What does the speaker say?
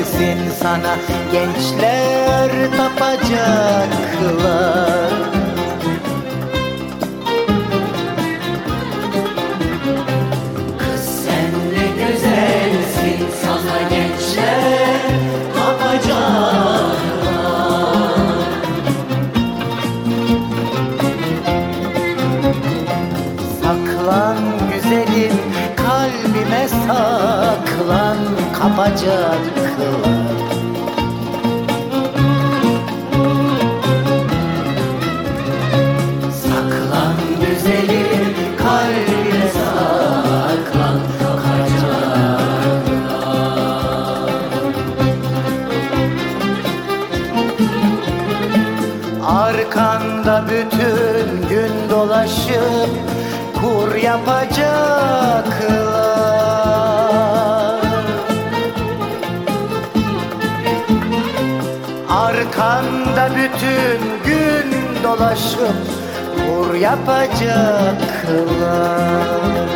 güzelsin, sana gençler tapacaklar. Kız sen ne güzelsin, sana gençler tapacaklar. Saklan güzelim, kalbime saklan, kapacaklar. Saklan güzelim, kalbine saklan, kapacaklar. Arkanda bütün gün dolaşıp kur yapacaklar. Arkanda bütün gün dolaşıp kur yapacaklar.